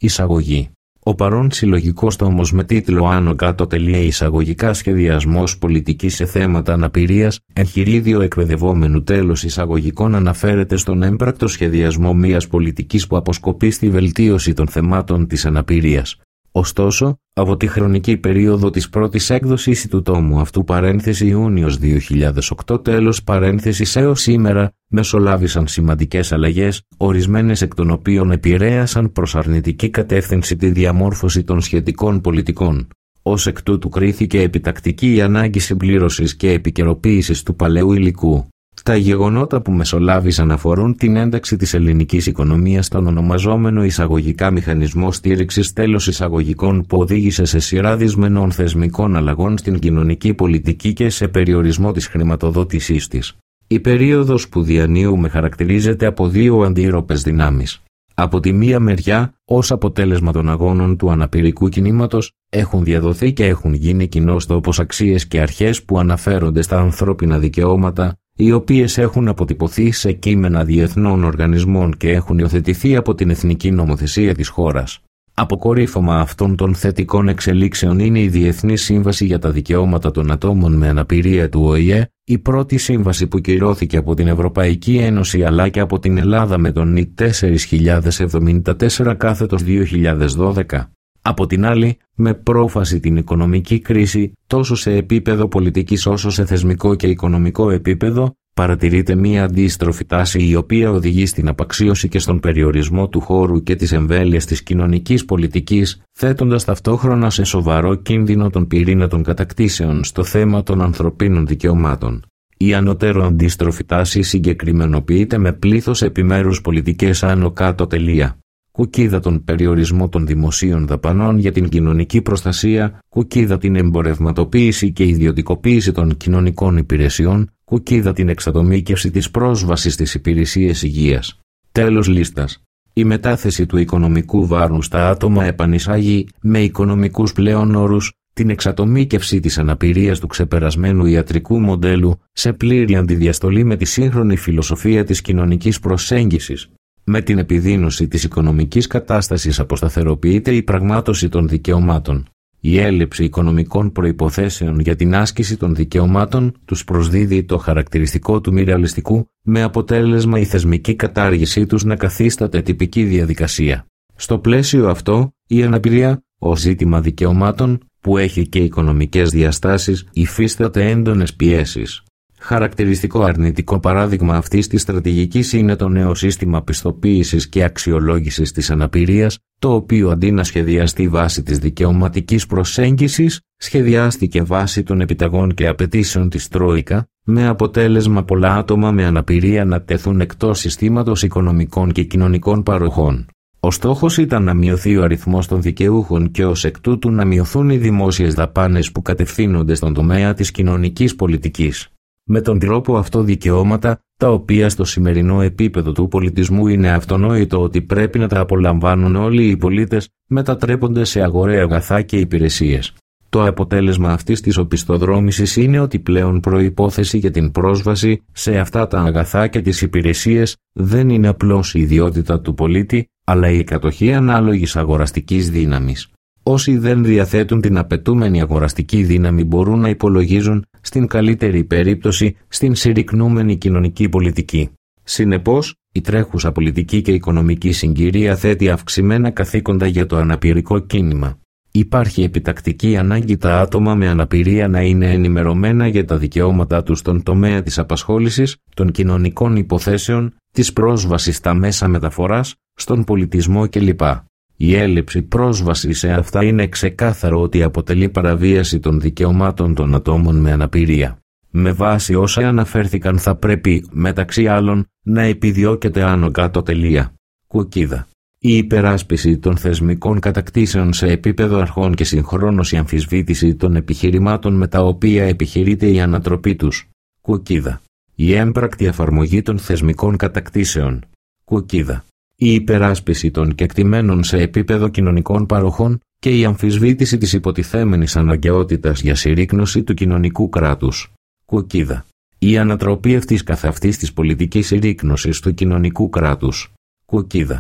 Εισαγωγή. Ο παρόν συλλογικός τόμος με τίτλο «Άνω κάτω τελεία εισαγωγικά σχεδιασμός πολιτικής σε θέματα αναπηρίας, εγχειρίδιο εκπαιδευόμενου τέλος εισαγωγικών» αναφέρεται στον έμπρακτο σχεδιασμό μιας πολιτικής που αποσκοπεί στη βελτίωση των θεμάτων της αναπηρίας. Ωστόσο, από τη χρονική περίοδο της πρώτης έκδοσης του τόμου αυτού Ιούνιος 2008 τέλος παρένθεσης έως σήμερα, μεσολάβησαν σημαντικές αλλαγές, ορισμένες εκ των οποίων επηρέασαν προς αρνητική κατεύθυνση τη διαμόρφωση των σχετικών πολιτικών. Ως εκ τούτου κρίθηκε επιτακτική η ανάγκη συμπλήρωσης και επικαιροποίησης του παλαιού υλικού. Τα γεγονότα που μεσολάβησαν αφορούν την ένταξη της ελληνικής οικονομίας στον ονομαζόμενο εισαγωγικά μηχανισμό στήριξης τέλος εισαγωγικών που οδήγησε σε σειρά δυσμενών θεσμικών αλλαγών στην κοινωνική πολιτική και σε περιορισμό της χρηματοδότησής της. Η περίοδος που διανύουμε χαρακτηρίζεται από δύο αντίρροπες δυνάμεις. Από τη μία μεριά, ως αποτέλεσμα των αγώνων του αναπηρικού κινήματος, έχουν διαδοθεί και έχουν γίνει κοινός τόπος αξίες και αρχές που αναφέρονται στα ανθρώπινα δικαιώματα, οι οποίες έχουν αποτυπωθεί σε κείμενα διεθνών οργανισμών και έχουν υιοθετηθεί από την εθνική νομοθεσία της χώρας. Αποκορύφωμα αυτών των θετικών εξελίξεων είναι η Διεθνή Σύμβαση για τα Δικαιώματα των Ατόμων με Αναπηρία του ΟΗΕ, η πρώτη σύμβαση που κυρώθηκε από την Ευρωπαϊκή Ένωση αλλά και από την Ελλάδα με τον ΝΙΤ 4074/2012. Από την άλλη, με πρόφαση την οικονομική κρίση, τόσο σε επίπεδο πολιτικής όσο σε θεσμικό και οικονομικό επίπεδο, παρατηρείται μία αντίστροφη τάση η οποία οδηγεί στην απαξίωση και στον περιορισμό του χώρου και της εμβέλειας της κοινωνικής πολιτικής, θέτοντας ταυτόχρονα σε σοβαρό κίνδυνο τον πυρήνα των κατακτήσεων στο θέμα των ανθρωπίνων δικαιωμάτων. Η ανωτέρω αντίστροφη τάση συγκεκριμενοποιείται με πλήθος επιμέρους πολιτικές άνω κάτω τελεία. Κουκίδα τον περιορισμό των δημοσίων δαπανών για την κοινωνική προστασία, κουκίδα την εμπορευματοποίηση και ιδιωτικοποίηση των κοινωνικών υπηρεσιών, κουκίδα την εξατομίκευση της πρόσβασης στις υπηρεσίες υγείας. Τέλος λίστας. Η μετάθεση του οικονομικού βάρους στα άτομα επανεισάγει, με οικονομικούς πλέον όρους, την εξατομίκευση της αναπηρίας του ξεπερασμένου ιατρικού μοντέλου σε πλήρη αντιδιαστολή με τη σύγχρονη φιλοσοφία της κοινωνικής προσέγγισης. Με την επιδείνωση της οικονομικής κατάστασης αποσταθεροποιείται η πραγμάτωση των δικαιωμάτων. Η έλλειψη οικονομικών προϋποθέσεων για την άσκηση των δικαιωμάτων τους προσδίδει το χαρακτηριστικό του μη ρεαλιστικού, με αποτέλεσμα η θεσμική κατάργησή τους να καθίσταται τυπική διαδικασία. Στο πλαίσιο αυτό, η αναπηρία, ως ζήτημα δικαιωμάτων, που έχει και οικονομικές διαστάσεις, υφίσταται έντονες πιέσεις. Χαρακτηριστικό αρνητικό παράδειγμα αυτής της στρατηγικής είναι το νέο σύστημα πιστοποίησης και αξιολόγησης της αναπηρίας, το οποίο αντί να σχεδιαστεί βάσει της δικαιωματικής προσέγγισης, σχεδιάστηκε βάσει των επιταγών και απαιτήσεων της Τρόικα, με αποτέλεσμα πολλά άτομα με αναπηρία να τεθούν εκτός συστήματος οικονομικών και κοινωνικών παροχών. Ο στόχος ήταν να μειωθεί ο αριθμός των δικαιούχων και ως εκ τούτου να μειωθούν οι δημόσιες δαπάνες που κατευθύνονται στον τομέα της κοινωνικής πολιτικής. Με τον τρόπο αυτό δικαιώματα, τα οποία στο σημερινό επίπεδο του πολιτισμού είναι αυτονόητο ότι πρέπει να τα απολαμβάνουν όλοι οι πολίτες, μετατρέπονται σε αγοραία αγαθά και υπηρεσίες. Το αποτέλεσμα αυτής της οπισθοδρόμησης είναι ότι πλέον προϋπόθεση για την πρόσβαση σε αυτά τα αγαθά και τις υπηρεσίες δεν είναι απλώς η ιδιότητα του πολίτη, αλλά η κατοχή ανάλογης αγοραστικής δύναμης. Όσοι δεν διαθέτουν την απαιτούμενη αγοραστική δύναμη μπορούν να υπολογίζουν, στην καλύτερη περίπτωση, στην συρρικνούμενη κοινωνική πολιτική. Συνεπώς, η τρέχουσα πολιτική και οικονομική συγκυρία θέτει αυξημένα καθήκοντα για το αναπηρικό κίνημα. Υπάρχει επιτακτική ανάγκη τα άτομα με αναπηρία να είναι ενημερωμένα για τα δικαιώματά τους στον τομέα της απασχόλησης, των κοινωνικών υποθέσεων, της πρόσβασης στα μέσα μεταφοράς, στον πολιτισμό κλπ. Η έλλειψη πρόσβασης σε αυτά είναι ξεκάθαρο ότι αποτελεί παραβίαση των δικαιωμάτων των ατόμων με αναπηρία. Με βάση όσα αναφέρθηκαν θα πρέπει, μεταξύ άλλων, να επιδιώκεται άνω κάτω τελεία. Κουκίδα. Η υπεράσπιση των θεσμικών κατακτήσεων σε επίπεδο αρχών και συγχρόνως η αμφισβήτηση των επιχειρημάτων με τα οποία επιχειρείται η ανατροπή τους. Κουκίδα. Η έμπρακτη εφαρμογή των θεσμικών κατακτήσεων. Κουκίδα. Η υπεράσπιση των κεκτημένων σε επίπεδο κοινωνικών παροχών και η αμφισβήτηση της υποτιθέμενης αναγκαιότητας για συρρίκνωση του κοινωνικού κράτους. Κουκίδα. Η ανατροπή αυτής καθ' αυτής της πολιτικής συρρίκνωσης του κοινωνικού κράτους. Κουκίδα.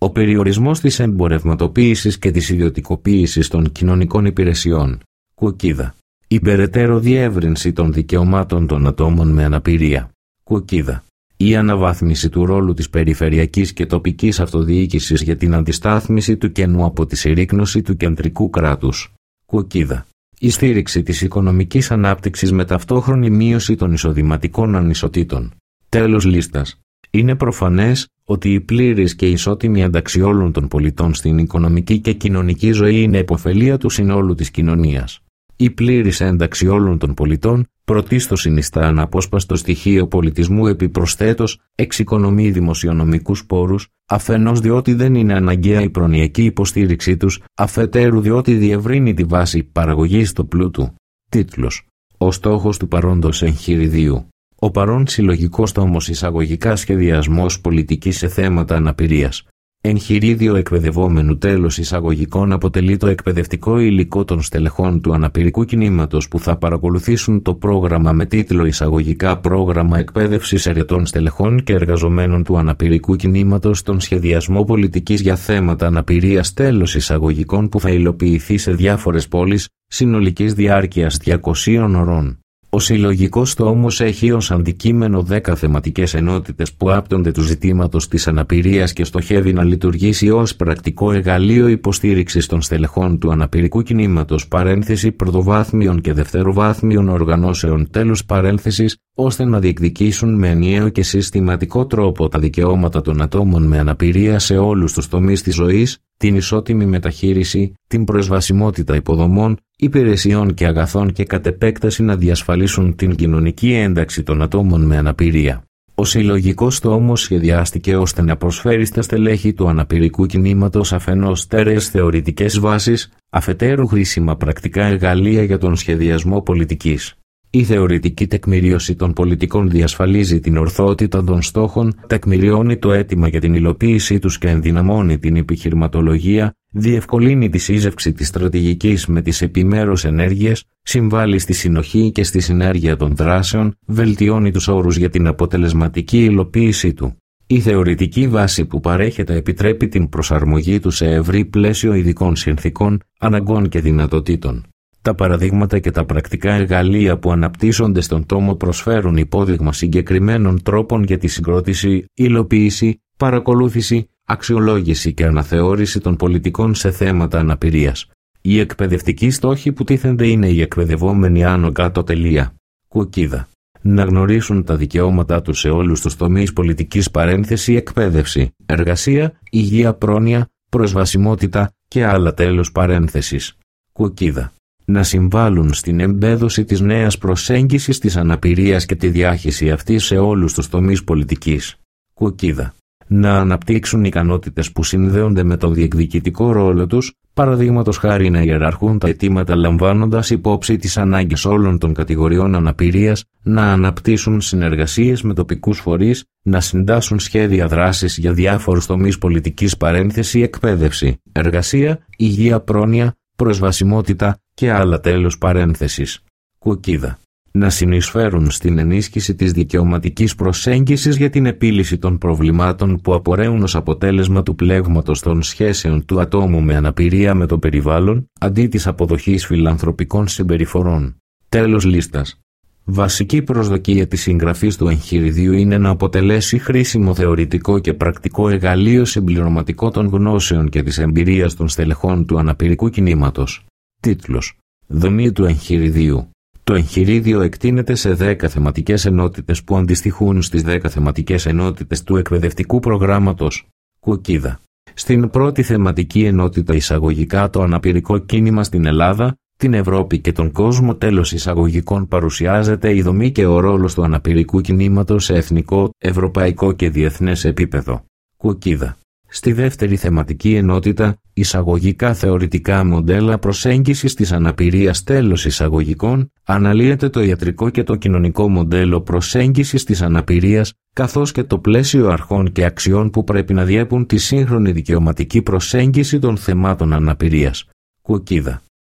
Ο περιορισμός της εμπορευματοποίησης και της ιδιωτικοποίησης των κοινωνικών υπηρεσιών. Κουκίδα. Η περαιτέρω διεύρυνση των δικαιωμάτων των ατόμων με αναπηρία. Κουκίδα. Η αναβάθμιση του ρόλου της περιφερειακής και τοπικής αυτοδιοίκησης για την αντιστάθμιση του κενού από τη συρρίκνωση του κεντρικού κράτους. Κουκίδα. Η στήριξη της οικονομικής ανάπτυξης με ταυτόχρονη μείωση των εισοδηματικών ανισοτήτων. Τέλος λίστας. Είναι προφανές ότι η πλήρης και ισότιμη ένταξη όλων των πολιτών στην οικονομική και κοινωνική ζωή είναι επωφελία του συνόλου της κοινωνίας. Η πλήρης ένταξη όλων των πολιτών πρωτίστως συνιστά αναπόσπαστο στοιχείο πολιτισμού, επιπροσθέτως εξοικονομεί δημοσιονομικούς πόρους, αφενός διότι δεν είναι αναγκαία η προνοιακή υποστήριξή τους, αφετέρου διότι διευρύνει τη βάση παραγωγής του πλούτου. Τίτλος. Ο στόχος του παρόντος εγχειριδίου. Ο παρόν συλλογικός τόμος εισαγωγικά σχεδιασμός πολιτικής σε θέματα αναπηρίας. Εγχειρίδιο εκπαιδευόμενου τέλος εισαγωγικών αποτελεί το εκπαιδευτικό υλικό των στελεχών του αναπηρικού κινήματος που θα παρακολουθήσουν το πρόγραμμα με τίτλο εισαγωγικά Πρόγραμμα εκπαίδευσης αιρετών στελεχών και εργαζομένων του αναπηρικού κινήματος στον σχεδιασμό πολιτικής για θέματα αναπηρίας τέλος εισαγωγικών που θα υλοποιηθεί σε διάφορες πόλεις συνολικής διάρκειας 200 ωρών. Ο συλλογικός τόμος έχει ως αντικείμενο 10 θεματικές ενότητες που άπτονται του ζητήματος της αναπηρίας και στοχεύει να λειτουργήσει ως πρακτικό εργαλείο υποστήριξης των στελεχών του αναπηρικού κινήματος παρένθεση πρωτοβάθμιων και δευτεροβάθμιων οργανώσεων τέλος παρένθεσης, ώστε να διεκδικήσουν με ενιαίο και συστηματικό τρόπο τα δικαιώματα των ατόμων με αναπηρία σε όλους τους τομείς της ζωής, την ισότιμη μεταχείριση, την προσβασιμότητα υποδομών, υπηρεσιών και αγαθών και κατ' επέκταση να διασφαλίσουν την κοινωνική ένταξη των ατόμων με αναπηρία. Ο συλλογικός τόμος σχεδιάστηκε ώστε να προσφέρει στα στελέχη του αναπηρικού κινήματος αφενός στέρεες θεωρητικές βάσεις, αφετέρου χρήσιμα πρακτικά εργαλεία για τον σχεδιασμό πολιτικής. Η θεωρητική τεκμηρίωση των πολιτικών διασφαλίζει την ορθότητα των στόχων, τεκμηριώνει το αίτημα για την υλοποίησή τους και ενδυναμώνει την επιχειρηματολογία, διευκολύνει τη σύζευξη της στρατηγικής με τις επιμέρους ενέργειες, συμβάλλει στη συνοχή και στη συνέργεια των δράσεων, βελτιώνει τους όρους για την αποτελεσματική υλοποίησή του. Η θεωρητική βάση που παρέχεται επιτρέπει την προσαρμογή του σε ευρύ πλαίσιο ειδικών συνθήκων, αναγκών και δυνατοτήτων. Τα παραδείγματα και τα πρακτικά εργαλεία που αναπτύσσονται στον τόμο προσφέρουν υπόδειγμα συγκεκριμένων τρόπων για τη συγκρότηση, υλοποίηση, παρακολούθηση, αξιολόγηση και αναθεώρηση των πολιτικών σε θέματα αναπηρίας. Οι εκπαιδευτικοί στόχοι που τίθενται είναι οι εκπαιδευόμενοι άνω κάτω τελεία. Κουκίδα. Να γνωρίσουν τα δικαιώματά τους σε όλους τους τομείς πολιτικής παρένθεση εκπαίδευση, εργασία, υγεία, πρόνοια, προσβασιμότητα και άλλα τέλος παρένθεσης. Κουκίδα. Να συμβάλλουν στην εμπέδωση της νέας προσέγγισης της αναπηρίας και τη διάχυση αυτής σε όλους τους τομείς πολιτικής. Κουκίδα. Να αναπτύξουν ικανότητες που συνδέονται με το διεκδικητικό ρόλο τους, παραδείγματος χάρη να ιεραρχούν τα αιτήματα λαμβάνοντας υπόψη τις ανάγκες όλων των κατηγοριών αναπηρίας, να αναπτύσσουν συνεργασίες με τοπικούς φορείς, να συντάσσουν σχέδια δράσης για διάφορους τομείς πολιτικής παρένθεση εκπαίδευση, εργασία, υγεία, πρόνοια, προσβασιμότητα και άλλα τέλος παρένθεσης. Κουκίδα. Να συνεισφέρουν στην ενίσχυση της δικαιωματικής προσέγγισης για την επίλυση των προβλημάτων που απορρέουν ως αποτέλεσμα του πλέγματος των σχέσεων του ατόμου με αναπηρία με το περιβάλλον, αντί της αποδοχής φιλανθρωπικών συμπεριφορών. Τέλος λίστας. Βασική προσδοκία της συγγραφής του εγχειριδίου είναι να αποτελέσει χρήσιμο θεωρητικό και πρακτικό εργαλείο συμπληρωματικό των γνώσεων και της εμπειρίας των στελεχών του αναπηρικού κινήματος. Τίτλος. Δομή του εγχειριδίου. Το εγχειρίδιο εκτείνεται σε 10 θεματικές ενότητες που αντιστοιχούν στις 10 θεματικές ενότητες του εκπαιδευτικού προγράμματος. Κουκίδα. Στην πρώτη θεματική ενότητα εισαγωγικά το αναπηρικό κίνημα στην Ελλάδα, την Ευρώπη και τον κόσμο τέλος εισαγωγικών παρουσιάζεται η δομή και ο ρόλος του αναπηρικού κινήματος σε εθνικό, ευρωπαϊκό και διεθνές επίπεδο. Κουκίδα. Στη δεύτερη θεματική ενότητα, εισαγωγικά θεωρητικά μοντέλα προσέγγισης της αναπηρίας τέλος εισαγωγικών, αναλύεται το ιατρικό και το κοινωνικό μοντέλο προσέγγισης της αναπηρίας, καθώς και το πλαίσιο αρχών και αξιών που πρέπει να διέπουν τη σύγχρονη δικαιωματική προσέγγιση των θεμάτων αναπηρίας. Κουκίδα.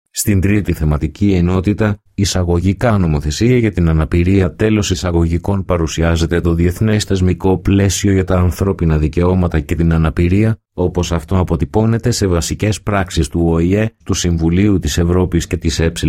Στην τρίτη θεματική ενότητα, εισαγωγικά νομοθεσία για την αναπηρία τέλος εισαγωγικών παρουσιάζεται το διεθνές θεσμικό πλαίσιο για τα ανθρώπινα δικαιώματα και την αναπηρία, όπως αυτό αποτυπώνεται σε βασικές πράξεις του ΟΗΕ, του Συμβουλίου της Ευρώπης και της ΕΕ.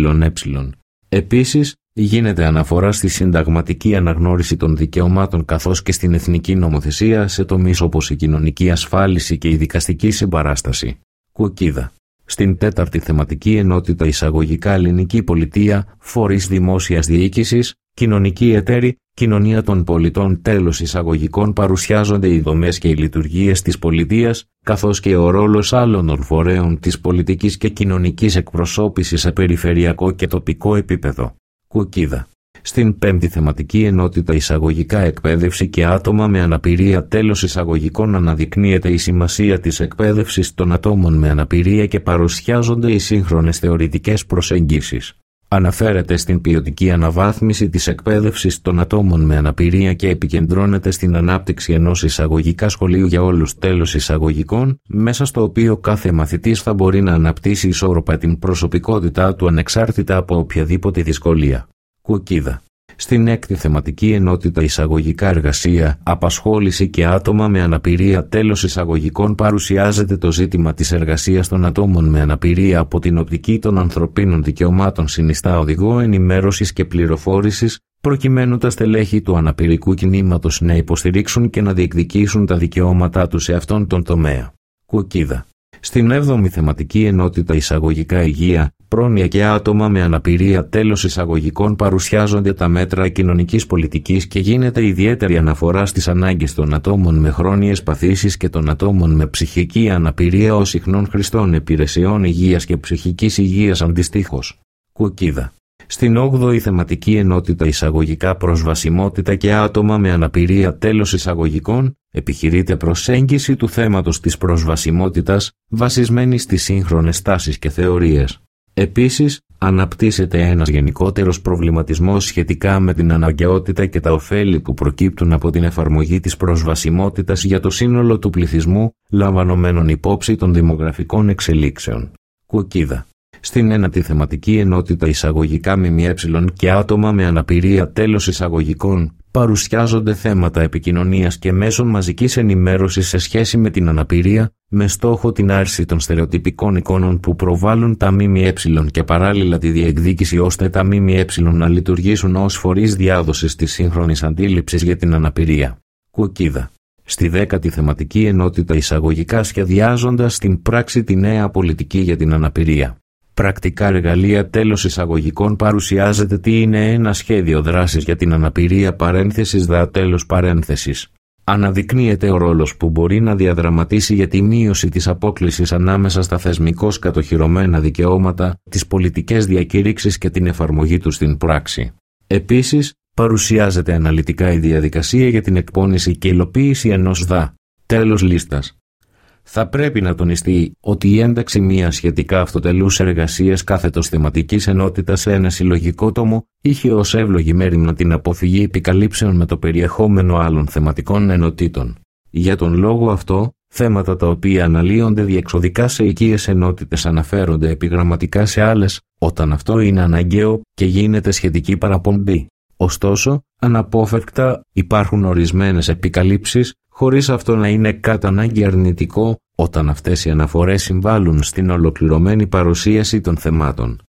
Επίσης, γίνεται αναφορά στη συνταγματική αναγνώριση των δικαιωμάτων καθώς και στην εθνική νομοθεσία σε τομείς όπως η κοινωνική ασφάλιση και η δικαστική συμπαράσταση. Κουκίδα. Στην τέταρτη θεματική ενότητα εισαγωγικά ελληνική πολιτεία, φορείς δημόσιας διοίκησης, κοινωνικοί εταίροι, κοινωνία των πολιτών τέλος εισαγωγικών παρουσιάζονται οι δομές και οι λειτουργίες της πολιτείας, καθώς και ο ρόλος άλλων φορέων της πολιτικής και κοινωνικής εκπροσώπησης σε περιφερειακό και τοπικό επίπεδο. Κουκίδα. Στην πέμπτη θεματική ενότητα εισαγωγικά εκπαίδευση και άτομα με αναπηρία τέλος εισαγωγικών αναδεικνύεται η σημασία της εκπαίδευσης των ατόμων με αναπηρία και παρουσιάζονται οι σύγχρονες θεωρητικές προσεγγίσεις. Αναφέρεται στην ποιοτική αναβάθμιση της εκπαίδευσης των ατόμων με αναπηρία και επικεντρώνεται στην ανάπτυξη ενός εισαγωγικά σχολείου για όλους τέλος εισαγωγικών, μέσα στο οποίο κάθε μαθητής θα μπορεί να αναπτύσσει ισόρροπα την προσωπικότητά του ανεξάρτητα από οποιαδήποτε δυσκολία. Κουκίδα. Στην έκτη θεματική ενότητα εισαγωγικά εργασία, απασχόληση και άτομα με αναπηρία τέλος εισαγωγικών παρουσιάζεται το ζήτημα της εργασίας των ατόμων με αναπηρία από την οπτική των ανθρωπίνων δικαιωμάτων συνιστά οδηγό ενημέρωσης και πληροφόρησης, προκειμένου τα στελέχη του αναπηρικού κινήματος να υποστηρίξουν και να διεκδικήσουν τα δικαιώματά τους σε αυτόν τον τομέα. Κουκίδα. Στην 7η θεματική ενότητα εισαγωγικά υγεία, πρόνοια και άτομα με αναπηρία τέλος εισαγωγικών παρουσιάζονται τα μέτρα κοινωνικής πολιτικής και γίνεται ιδιαίτερη αναφορά στις ανάγκες των ατόμων με χρόνιες παθήσεις και των ατόμων με ψυχική αναπηρία ως συχνών χρηστών υπηρεσιών υγείας και ψυχικής υγείας αντιστοίχως. Κουκίδα. Στην 8η θεματική ενότητα εισαγωγικά προσβασιμότητα και άτομα με αναπηρία τέλος εισαγωγικών, επιχειρείται προσέγγιση του θέματος της προσβασιμότητας βασισμένη στις σύγχρονες τάσεις και θεωρίες. Επίσης, αναπτύσσεται ένας γενικότερος προβληματισμός σχετικά με την αναγκαιότητα και τα ωφέλη που προκύπτουν από την εφαρμογή της προσβασιμότητας για το σύνολο του πληθυσμού, λαμβανομένων υπόψη των δημογραφικών εξελίξεων. Κουκίδα. Στην ένατη θεματική ενότητα εισαγωγικά ΜΜΕ και άτομα με αναπηρία τέλος εισαγωγικών, παρουσιάζονται θέματα επικοινωνίας και μέσων μαζικής ενημέρωσης σε σχέση με την αναπηρία, με στόχο την άρση των στερεοτυπικών εικόνων που προβάλλουν τα ΜΜΕ και παράλληλα τη διεκδίκηση ώστε τα ΜΜΕ να λειτουργήσουν ως φορείς διάδοσης της σύγχρονης αντίληψης για την αναπηρία. Κουκίδα. Στη 10η θεματική ενότητα εισαγωγικά σχεδιάζοντας στην πράξη τη νέα πολιτική για την αναπηρία. Πρακτικά εργαλεία τέλος εισαγωγικών παρουσιάζεται τι είναι ένα σχέδιο δράσης για την αναπηρία παρένθεσης τέλος παρένθεσης. Αναδεικνύεται ο ρόλος που μπορεί να διαδραματίσει για τη μείωση της απόκλησης ανάμεσα στα θεσμικώς κατοχυρωμένα δικαιώματα, τις πολιτικές διακήρυξεις και την εφαρμογή τους στην πράξη. Επίσης, παρουσιάζεται αναλυτικά η διαδικασία για την εκπόνηση και υλοποίηση ενός τέλος λίστας. Θα πρέπει να τονιστεί ότι η ένταξη μιας σχετικά αυτοτελούς εργασίας κάθετος θεματικής ενότητας σε ένα συλλογικό τόμο είχε ως εύλογη μέριμνα την αποφυγή επικαλύψεων με το περιεχόμενο άλλων θεματικών ενωτήτων. Για τον λόγο αυτό, θέματα τα οποία αναλύονται διεξοδικά σε οικίες ενότητες αναφέρονται επιγραμματικά σε άλλες, όταν αυτό είναι αναγκαίο και γίνεται σχετική παραπομπή. Ωστόσο, αναπόφευκτα υπάρχουν ορισμένες επικαλύψεις, χωρίς αυτό να είναι κατά ανάγκη αρνητικό, όταν αυτές οι αναφορές συμβάλλουν στην ολοκληρωμένη παρουσίαση των θεμάτων.